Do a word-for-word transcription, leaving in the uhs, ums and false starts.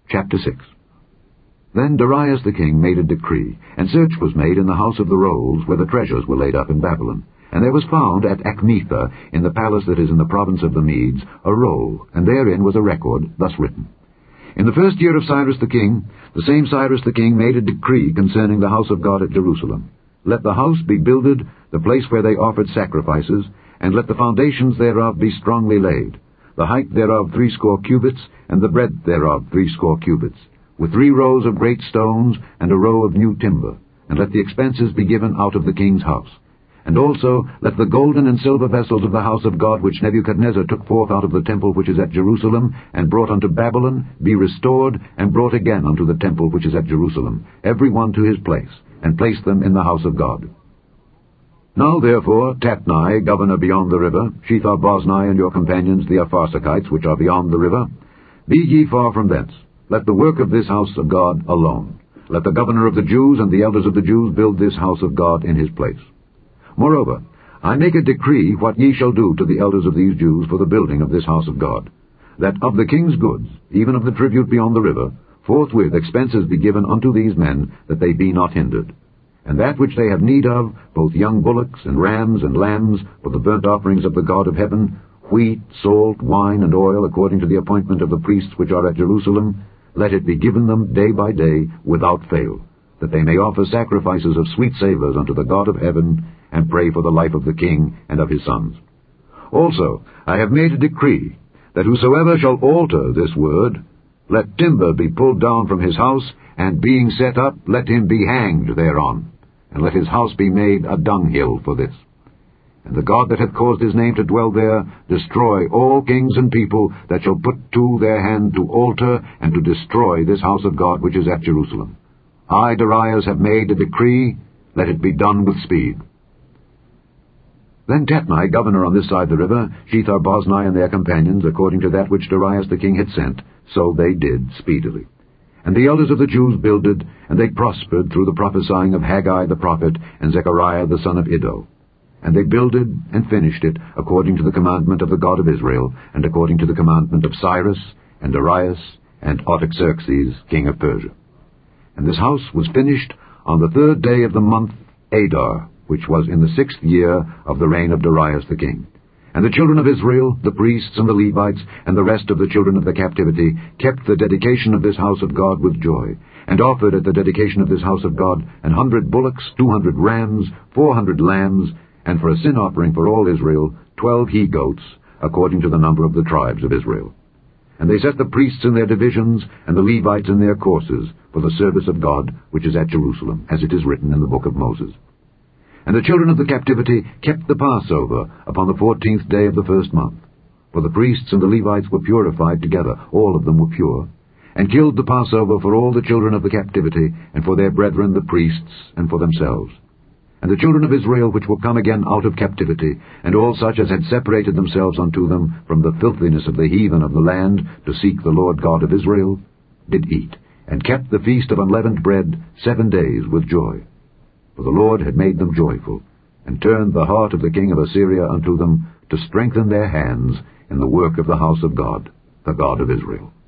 Chapter six. Then Darius the king made a decree, and search was made in the house of the rolls where the treasures were laid up in Babylon. And there was found at Achmetha, in the palace that is in the province of the Medes, a roll, and therein was a record thus written. In the first year of Cyrus the king, the same Cyrus the king made a decree concerning the house of God at Jerusalem. Let the house be builded, the place where they offered sacrifices, and let the foundations thereof be strongly laid, the height thereof threescore cubits, and the breadth thereof threescore cubits, with three rows of great stones, and a row of new timber, and let the expenses be given out of the king's house. And also let the golden and silver vessels of the house of God, which Nebuchadnezzar took forth out of the temple which is at Jerusalem, and brought unto Babylon, be restored, and brought again unto the temple which is at Jerusalem, every one to his place, and place them in the house of God. Now therefore, Tatnai, governor beyond the river, Shethar-boznai and your companions the Apharsachites, which are beyond the river, be ye far from thence. Let the work of this house of God alone. Let the governor of the Jews and the elders of the Jews build this house of God in his place. Moreover, I make a decree what ye shall do to the elders of these Jews for the building of this house of God, that of the king's goods, even of the tribute beyond the river, forthwith expenses be given unto these men, that they be not hindered. And that which they have need of, both young bullocks and rams and lambs, for the burnt offerings of the God of heaven, wheat, salt, wine, and oil, according to the appointment of the priests which are at Jerusalem, let it be given them day by day without fail, that they may offer sacrifices of sweet savours unto the God of heaven, and pray for the life of the king and of his sons. Also I have made a decree, that whosoever shall alter this word, let timber be pulled down from his house, and being set up, let him be hanged thereon, and let his house be made a dunghill for this. And the God that hath caused his name to dwell there, destroy all kings and people that shall put to their hand to alter and to destroy this house of God which is at Jerusalem. I, Darius, have made a decree, let it be done with speed. Then Tatnai, governor on this side the river, Shethar-boznai and their companions, according to that which Darius the king had sent, so they did speedily. And the elders of the Jews builded, and they prospered through the prophesying of Haggai the prophet and Zechariah the son of Iddo. And they builded and finished it according to the commandment of the God of Israel, and according to the commandment of Cyrus, and Darius, and Artaxerxes, king of Persia. And this house was finished on the third day of the month Adar, which was in the sixth year of the reign of Darius the king. And the children of Israel, the priests and the Levites, and the rest of the children of the captivity, kept the dedication of this house of God with joy, and offered at the dedication of this house of God an hundred bullocks, two hundred rams, four hundred lambs, and for a sin offering for all Israel, twelve he-goats, according to the number of the tribes of Israel. And they set the priests in their divisions, and the Levites in their courses, for the service of God, which is at Jerusalem, as it is written in the book of Moses. And the children of the captivity kept the Passover upon the fourteenth day of the first month. For the priests and the Levites were purified together, all of them were pure, and killed the Passover for all the children of the captivity, and for their brethren the priests, and for themselves. And the children of Israel which were come again out of captivity, and all such as had separated themselves unto them from the filthiness of the heathen of the land, to seek the Lord God of Israel, did eat, and kept the feast of unleavened bread seven days with joy. For the Lord had made them joyful, and turned the heart of the king of Assyria unto them, to strengthen their hands in the work of the house of God, the God of Israel.